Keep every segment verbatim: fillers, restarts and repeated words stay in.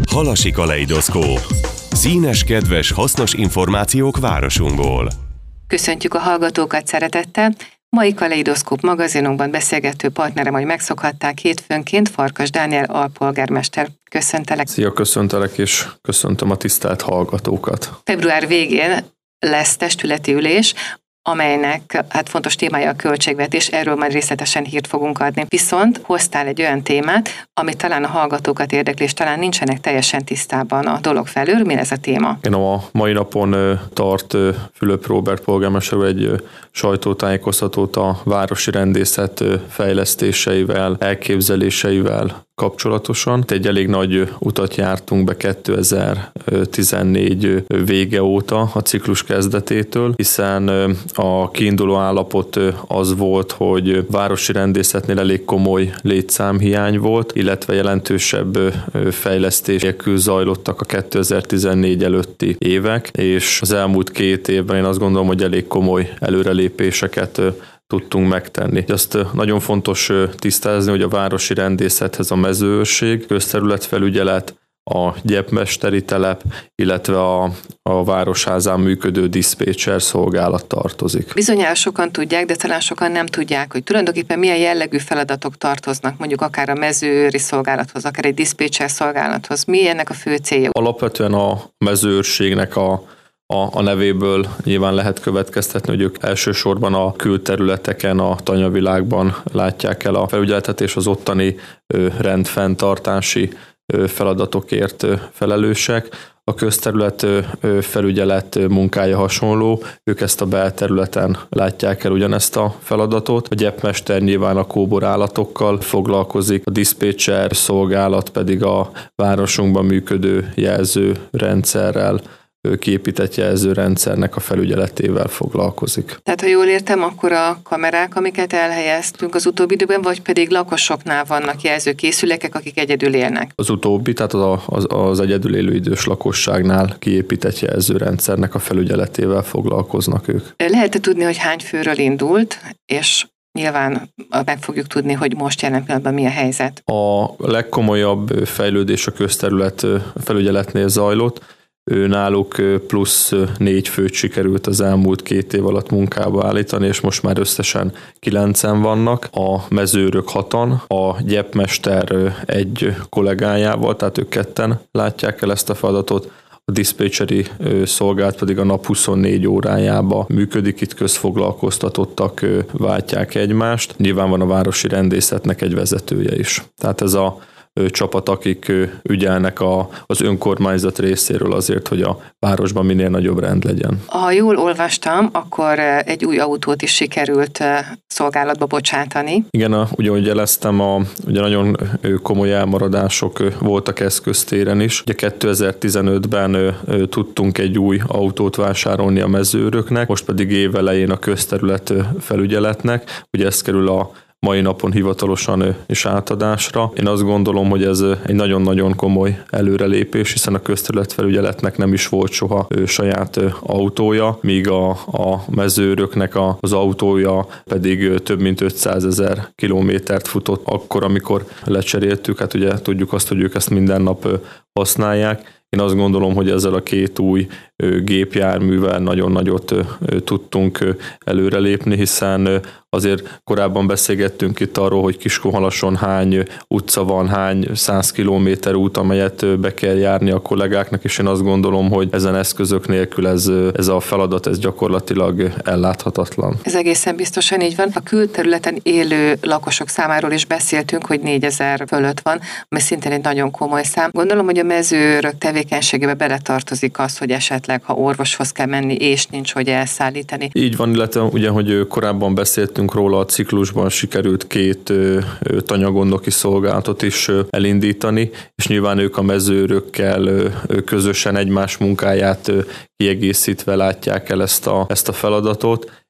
Halasi kaleidoszkóp. Színes, kedves, hasznos információk városunkból. Köszöntjük a hallgatókat szeretettel. Mai Kaleidoszkóp magazinunkban beszélgető partnerem, hogy megszokhatták, hétfőnként Farkas Dániel alpolgármester. Köszöntelek. Szia, köszöntelek, és köszöntöm a tisztelt hallgatókat. Február végén lesz testületi ülés, amelynek hát fontos témája a költségvetés, erről majd részletesen hírt fogunk adni. Viszont hoztál egy olyan témát, ami talán a hallgatókat érdekli, és talán nincsenek teljesen tisztában a dolog felől. Mi ez a téma? Én a mai napon tart Fülöp Róbert polgármester egy sajtótájékoztatót a városi rendészet fejlesztéseivel, elképzeléseivel kapcsolatosan. Egy elég nagy utat jártunk be kétezer-tizennégy vége óta, a ciklus kezdetétől, hiszen a kiinduló állapot az volt, hogy városi rendészetnél elég komoly létszámhiány volt, illetve jelentősebb fejlesztés nélkül zajlottak a kétezer-tizennégy előtti évek, és az elmúlt két évben én azt gondolom, hogy elég komoly előrelépéseket tudtunk megtenni. Azt nagyon fontos tisztázni, hogy a városi rendészethez a mezőőrség, közterületfelügyelet, a gyepmesteri telep, illetve a, a városházán működő diszpécser szolgálat tartozik. Bizonyára sokan tudják, de talán sokan nem tudják, hogy tulajdonképpen milyen jellegű feladatok tartoznak, mondjuk akár a mezőőri szolgálathoz, akár egy diszpécser szolgálathoz. Mi ennek a fő célja? Alapvetően a mezőőrségnek a A, a nevéből nyilván lehet következtetni, hogy ők elsősorban a külterületeken, a tanyavilágban látják el a felügyeletet, és az ottani rendfenntartási feladatokért felelősek. A közterület felügyelet munkája hasonló, ők ezt a belterületen látják el ugyanezt a feladatot. A gyepmester nyilván a kóborállatokkal foglalkozik, a diszpécser szolgálat pedig a városunkban működő jelzőrendszerrel, kiépített jelzőrendszernek a felügyeletével foglalkozik. Tehát, ha jól értem, akkor a kamerák, amiket elhelyeztünk az utóbbi időben, vagy pedig lakosoknál vannak jelzőkészülékek, akik egyedül élnek? Az utóbbi, tehát az, az, az egyedül élő idős lakosságnál kiépített jelzőrendszernek a felügyeletével foglalkoznak ők. Lehet-e tudni, hogy hány főről indult, és nyilván meg fogjuk tudni, hogy most jelen pillanatban mi a helyzet? A legkomolyabb fejlődés a közterület felügyeletnél zajlott. Ő náluk plusz négy főt sikerült az elmúlt két év alatt munkába állítani, és most már összesen kilencen vannak, a mezőrök hatan, a gyepmester egy kollégájával, tehát ők ketten látják el ezt a feladatot, a diszpécseri szolgálat pedig a nap huszonnégy órájába működik, itt közfoglalkoztatottak váltják egymást. Nyilván van a városi rendészetnek egy vezetője is. Tehát ez a csapat, akik ügyelnek a, az önkormányzat részéről azért, hogy a városban minél nagyobb rend legyen. Ha jól olvastam, akkor egy új autót is sikerült szolgálatba bocsátani. Igen, a, ugye, ahogy jeleztem, a, ugye nagyon komoly elmaradások voltak eszköztéren is. Ugye kétezer-tizenötben tudtunk egy új autót vásárolni a mezőröknek, most pedig évelején a közterület felügyeletnek. Ugye ez kerül a mai napon hivatalosan is átadásra. Én azt gondolom, hogy ez egy nagyon-nagyon komoly előrelépés, hiszen a közterületfelügyeletnek nem is volt soha saját autója, míg a, a mezőröknek a, az autója pedig több mint ötszázezer kilométert futott akkor, amikor lecseréltük. Hát ugye tudjuk azt, hogy ők ezt minden nap használják. Én azt gondolom, hogy ezzel a két új gépjárművel nagyon nagyot tudtunk előrelépni, hiszen azért korábban beszélgettünk itt arról, hogy Kiskunhalason hány utca van, hány száz kilométer út, amelyet be kell járni a kollégáknak, és én azt gondolom, hogy ezen eszközök nélkül ez, ez a feladat ez gyakorlatilag elláthatatlan. Ez egészen biztosan így van. A külterületen élő lakosok számáról is beszéltünk, hogy négyezer fölött van, ami szintén egy nagyon komoly szám. Gondolom, hogy a mezőrök tevékenységébe beletartozik az, hogy esetleg, ha orvoshoz kell menni, és nincs hogy elszállítani. Így van, illetve ugye, hogy korábban beszéltünk róla, a ciklusban sikerült két tanyagondoki szolgálatot is elindítani, és nyilván ők a mezőrökkel közösen egymás munkáját kiegészítve látják el ezt a, ezt a feladatot.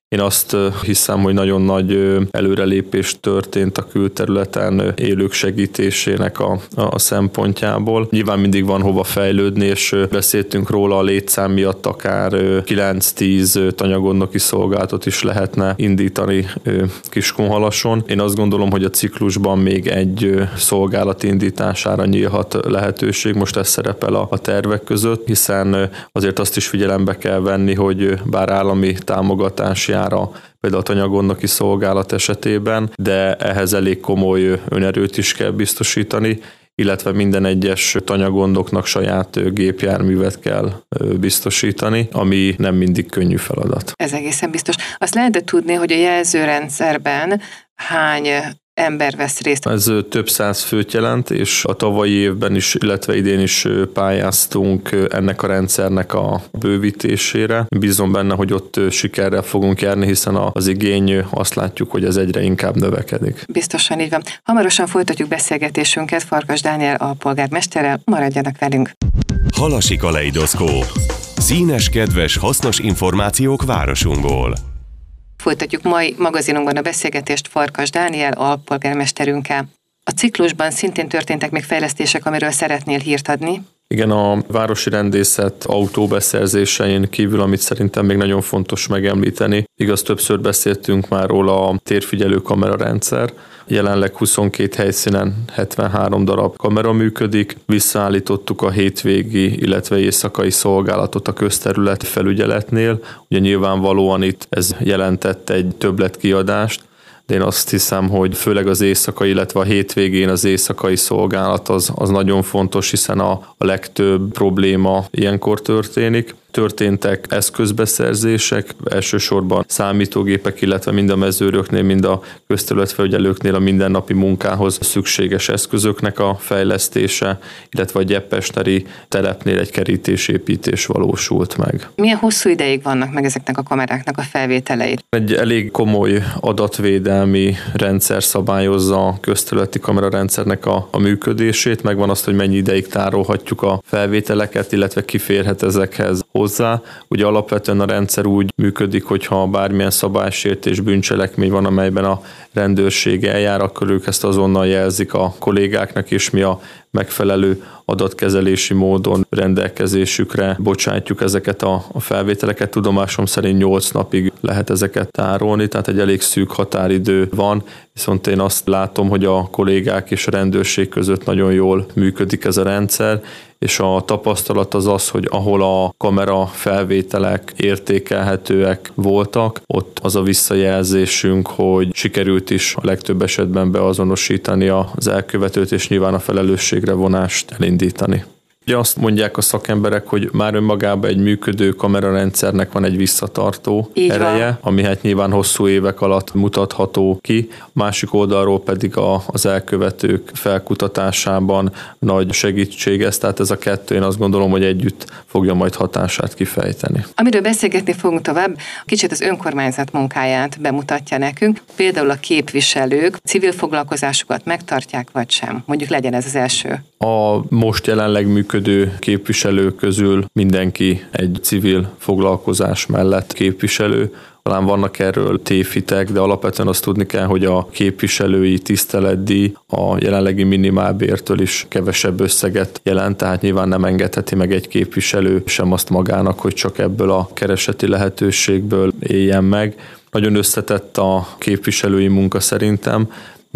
Én azt hiszem, hogy nagyon nagy előrelépés történt a külterületen élők segítésének a, a szempontjából. Nyilván mindig van hova fejlődni, és beszéltünk róla, a létszám miatt akár kilenc-tíz tanyagondnoki szolgálatot is lehetne indítani Kiskunhalason. Én azt gondolom, hogy a ciklusban még egy szolgálat indítására nyílhat lehetőség, most ez szerepel a, a tervek között, hiszen azért azt is figyelembe kell venni, hogy bár állami támogatás jár a, például a tanyagondnoki szolgálat esetében, de ehhez elég komoly önerőt is kell biztosítani, illetve minden egyes tanyagondoknak saját gépjárművet kell biztosítani, ami nem mindig könnyű feladat. Ez egészen biztos. Azt lehet tudni, hogy a jelzőrendszerben hány ember vesz részt? Ez több száz főt jelent, és a tavalyi évben is, illetve idén is pályáztunk ennek a rendszernek a bővítésére. Bízom benne, hogy ott sikerrel fogunk járni, hiszen az igény, azt látjuk, hogy ez egyre inkább növekedik. Biztosan így van. Hamarosan folytatjuk beszélgetésünket Farkas Dániel alpolgármesterrel. Maradjanak velünk! Halasi kaleidoszkóp. Színes, kedves, hasznos információk városunkból. Folytatjuk mai magazinunkban a beszélgetést Farkas Dániel alpolgármesterünkkel. A ciklusban szintén történtek még fejlesztések, amiről szeretnél hírt adni. Igen, a városi rendészet autóbeszerzésein kívül, amit szerintem még nagyon fontos megemlíteni. Igaz, többször beszéltünk már róla, a térfigyelő kamerarendszer. Jelenleg huszonkét helyszínen hetvenhárom darab kamera működik. Visszaállítottuk a hétvégi, illetve éjszakai szolgálatot a közterület felügyeletnél. Ugye nyilvánvalóan itt ez jelentett egy többletkiadást, de én azt hiszem, hogy főleg az éjszakai, illetve a hétvégén az éjszakai szolgálat az, az nagyon fontos, hiszen a, a legtöbb probléma ilyenkor történik. Történtek eszközbeszerzések, elsősorban számítógépek, illetve mind a mezőröknél, mind a közterületfelügyelőknél a mindennapi munkához szükséges eszközöknek a fejlesztése, illetve a Gyeppesteri telepnél egy kerítésépítés valósult meg. Milyen hosszú ideig vannak meg ezeknek a kameráknak a felvételei? Egy elég komoly adatvédelmi rendszer szabályozza a közterületi kamerarendszernek a, a működését, megvan azt, hogy mennyi ideig tárolhatjuk a felvételeket, illetve kiférhet ezekhez hozzá. Ugye alapvetően a rendszer úgy működik, hogyha bármilyen szabálysértés, bűncselekmény van, amelyben a rendőrség eljár, akkor ők ezt azonnal jelzik a kollégáknak, és mi a megfelelő adatkezelési módon rendelkezésükre bocsátjuk ezeket a, a felvételeket. Tudomásom szerint nyolc napig lehet ezeket tárolni, tehát egy elég szűk határidő van, viszont én azt látom, hogy a kollégák és a rendőrség között nagyon jól működik ez a rendszer, és a tapasztalat az az, hogy ahol a kamera felvételek értékelhetőek voltak, ott az a visszajelzésünk, hogy sikerült is a legtöbb esetben beazonosítani az elkövetőt, és nyilván a felelősségre vonást elindítani. Ugye azt mondják a szakemberek, hogy már önmagában egy működő kamerarendszernek van egy visszatartó Így ereje, van. ami hát nyilván hosszú évek alatt mutatható ki. Másik oldalról pedig a, az elkövetők felkutatásában nagy segítség ez, tehát ez a kettő, én azt gondolom, hogy együtt fogja majd hatását kifejteni. Amiről beszélgetni fogunk tovább, kicsit az önkormányzat munkáját bemutatja nekünk. Például a képviselők civil foglalkozásukat megtartják, vagy sem? Mondjuk legyen ez az első. A most jelenleg működő képviselők közül mindenki egy civil foglalkozás mellett képviselő. Talán vannak erről tévhitek, de alapvetően azt tudni kell, hogy a képviselői tiszteletdíj a jelenlegi minimálbértől is kevesebb összeget jelent, tehát nyilván nem engedheti meg egy képviselő sem azt magának, hogy csak ebből a kereseti lehetőségből éljen meg. Nagyon összetett a képviselői munka szerintem,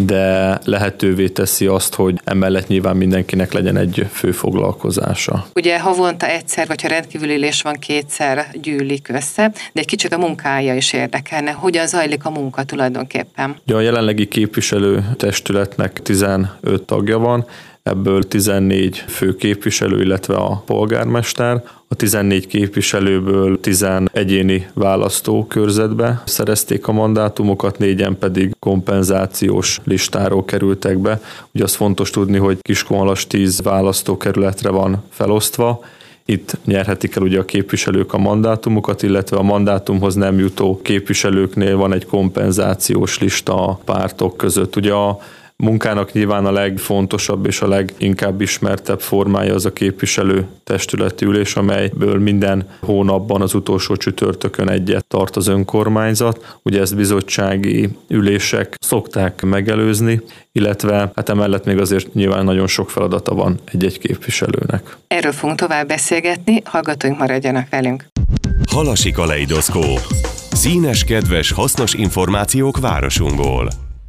de lehetővé teszi azt, hogy emellett nyilván mindenkinek legyen egy fő foglalkozása. Ugye havonta egyszer, vagy ha rendkívüli ülés van, kétszer gyűlik össze, de egy kicsit a munkája is érdekelne. Hogyan zajlik a munka tulajdonképpen? Ugye a jelenlegi képviselő testületnek tizenöt tagja van, ebből tizennégy fő képviselő, illetve a polgármester. A tizennégy képviselőből tíz egyéni választókörzetbe szerezték a mandátumokat, négyen pedig kompenzációs listáról kerültek be. Ugye az fontos tudni, hogy Kiskunhalas tíz választókerületre van felosztva. Itt nyerhetik el ugye a képviselők a mandátumokat, illetve a mandátumhoz nem jutó képviselőknél van egy kompenzációs lista a pártok között. Ugye a munkának nyilván a legfontosabb és a leginkább ismertebb formája az a képviselő testületi ülés, amelyből minden hónapban az utolsó csütörtökön egyet tart az önkormányzat. Ugye ezt bizottsági ülések szokták megelőzni, illetve hát emellett még azért nyilván nagyon sok feladata van egy-egy képviselőnek. Erről fogunk tovább beszélgetni, hallgatóink maradjanak velünk. Halasi kaleidoszkóp. Színes, kedves, hasznos információk városunkból.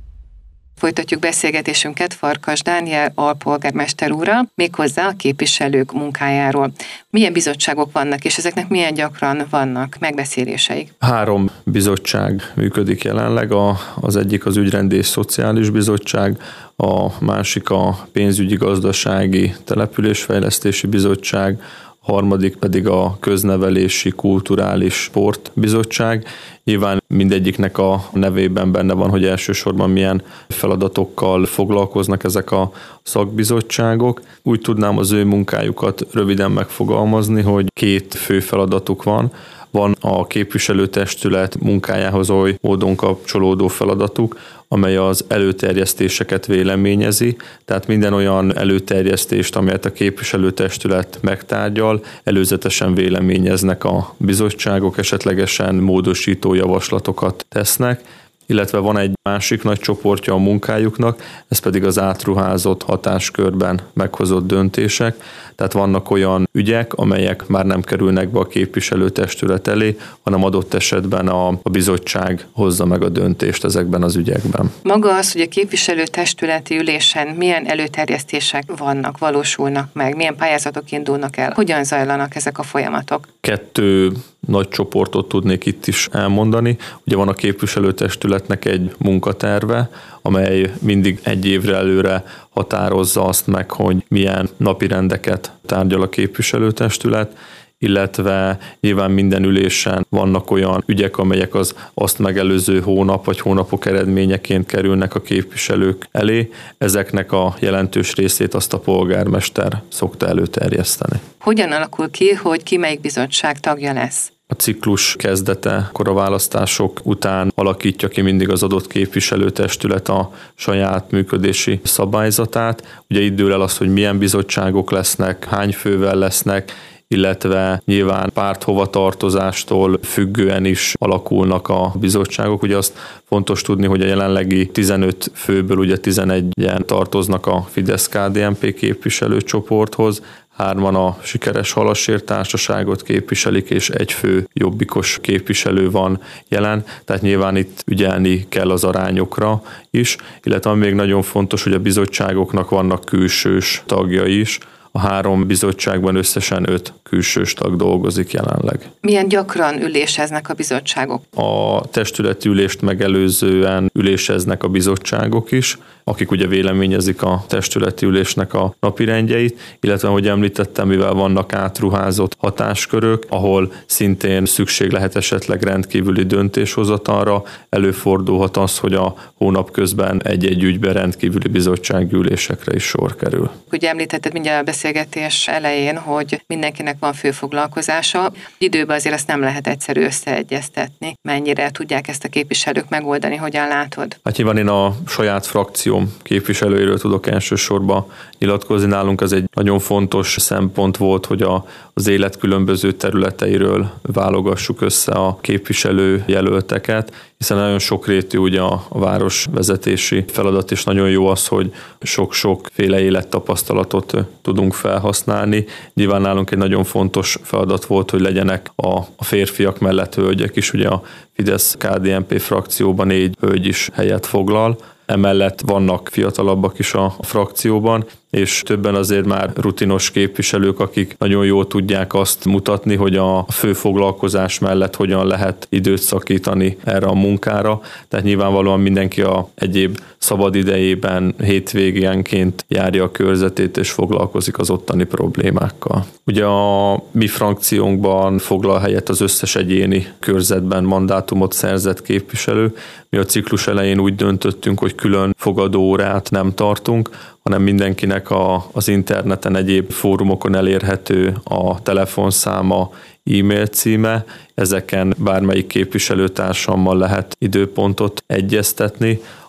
Folytatjuk beszélgetésünket Farkas Dániel alpolgármester úrral, méghozzá a képviselők munkájáról. Milyen bizottságok vannak, és ezeknek milyen gyakran vannak megbeszéléseik? Három bizottság működik jelenleg, a, az egyik az Ügyrendi és Szociális Bizottság, a másik a Pénzügyi, Gazdasági, Településfejlesztési Bizottság, a harmadik pedig a Köznevelési, Kulturális Sportbizottság. Nyilván mindegyiknek a nevében benne van, hogy elsősorban milyen feladatokkal foglalkoznak ezek a szakbizottságok. Úgy tudnám az ő munkájukat röviden megfogalmazni, hogy két fő feladatuk van. Van a képviselőtestület munkájához oly módon kapcsolódó feladatuk, amely az előterjesztéseket véleményezi, tehát minden olyan előterjesztést, amelyet a képviselőtestület megtárgyal, előzetesen véleményeznek a bizottságok, esetlegesen módosító javaslatokat tesznek, illetve van egy másik nagy csoportja a munkájuknak, ez pedig az átruházott hatáskörben meghozott döntések, tehát vannak olyan ügyek, amelyek már nem kerülnek be a képviselőtestület elé, hanem adott esetben a, a bizottság hozza meg a döntést ezekben az ügyekben. Maga az, hogy a képviselőtestületi ülésen milyen előterjesztések vannak, valósulnak meg, milyen pályázatok indulnak el, hogyan zajlanak ezek a folyamatok? Kettő nagy csoportot tudnék itt is elmondani. Ugye van a képviselőtestületnek egy munkaterve, amely mindig egy évre előre határozza azt meg, hogy milyen napirendeket tárgyal a képviselőtestület, illetve nyilván minden ülésen vannak olyan ügyek, amelyek az azt megelőző hónap vagy hónapok eredményeként kerülnek a képviselők elé. Ezeknek a jelentős részét azt a polgármester szokta előterjeszteni. Hogyan alakul ki, hogy ki melyik bizottság tagja lesz? A ciklus kezdete, akkor a választások után alakítja ki mindig az adott képviselőtestület a saját működési szabályzatát. Ugye itt dől el az, hogy milyen bizottságok lesznek, hány fővel lesznek, illetve nyilván párthovatartozástól függően is alakulnak a bizottságok. Ugye azt fontos tudni, hogy a jelenlegi tizenöt főből ugye tizenegyen tartoznak a Fidesz-ká dé en pé képviselőcsoporthoz, hárman a Sikeres Halasért Társaságot képviselik, és egy fő jobbikos képviselő van jelen, tehát nyilván itt ügyelni kell az arányokra is, illetve még nagyon fontos, hogy a bizottságoknak vannak külsős tagjai is. A három bizottságban összesen öt külsős tag dolgozik jelenleg. Milyen gyakran üléseznek a bizottságok? A testületi ülést megelőzően üléseznek a bizottságok is, akik ugye véleményezik a testületi ülésnek a napirendjeit, illetve, ahogy említettem, mivel vannak átruházott hatáskörök, ahol szintén szükség lehet esetleg rendkívüli döntéshozatalra, előfordulhat az, hogy a hónap közben egy-egy ügyben rendkívüli bizottsági ülésekre is sor kerül. Ugye említetted mindjárt a beszélgetés elején, hogy mindenkinek van főfoglalkozása. Időben azért azt nem lehet egyszerű összeegyeztetni. Mennyire tudják ezt a képviselők megoldani, hogyan látod? Hát nyilván én a saját frakcióm képviselőiről tudok elsősorban nyilatkozni. Nálunk ez egy nagyon fontos szempont volt, hogy a, az élet különböző területeiről válogassuk össze a képviselő jelölteket, hiszen nagyon sokrétű ugye a, a városvezetési feladat, és nagyon jó az, hogy sok-sokféle élettapasztalatot tudunk felhasználni. Nyilván nálunk egy nagyon fontos feladat volt, hogy legyenek a, a férfiak mellett hölgyek is, ugye a Fidesz-ká dé en pé frakcióban négy hölgy is helyet foglal. Emellett vannak fiatalabbak is a frakcióban, és többen azért már rutinos képviselők, akik nagyon jól tudják azt mutatni, hogy a fő foglalkozás mellett hogyan lehet időt szakítani erre a munkára. Tehát nyilvánvalóan mindenki a egyéb szabad idejében hétvégénként járja a körzetét és foglalkozik az ottani problémákkal. Ugye a mi frakciónkban foglal helyet az összes egyéni körzetben mandátumot szerzett képviselő. Mi a ciklus elején úgy döntöttünk, hogy külön fogadóórát nem tartunk, hanem mindenkinek a, az interneten, egyéb fórumokon elérhető a telefonszáma, e-mail címe, ezeken bármelyik képviselőtársammal lehet időpontot egyeztetni.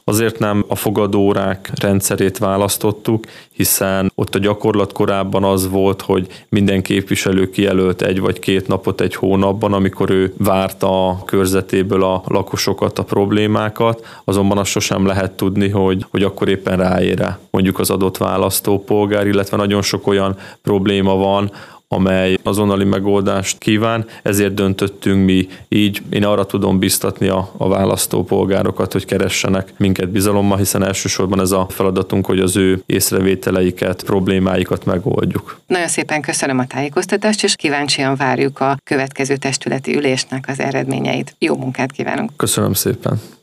Azért nem a fogadórák rendszerét választottuk, hiszen ott a gyakorlat korábban az volt, hogy minden képviselő kijelölt egy vagy két napot egy hónapban, amikor ő várta a körzetéből a lakosokat, a problémákat, azonban azt sosem lehet tudni, hogy, hogy akkor éppen ráér mondjuk az adott választópolgár, illetve nagyon sok olyan probléma van, amely azonnali megoldást kíván, ezért döntöttünk mi így. Én arra tudom biztatni a, a választópolgárokat, hogy keressenek minket bizalommal, hiszen elsősorban ez a feladatunk, hogy az ő észrevételeiket, problémáikat megoldjuk. Nagyon szépen köszönöm a tájékoztatást, és kíváncsian várjuk a következő testületi ülésnek az eredményeit. Jó munkát kívánunk! Köszönöm szépen!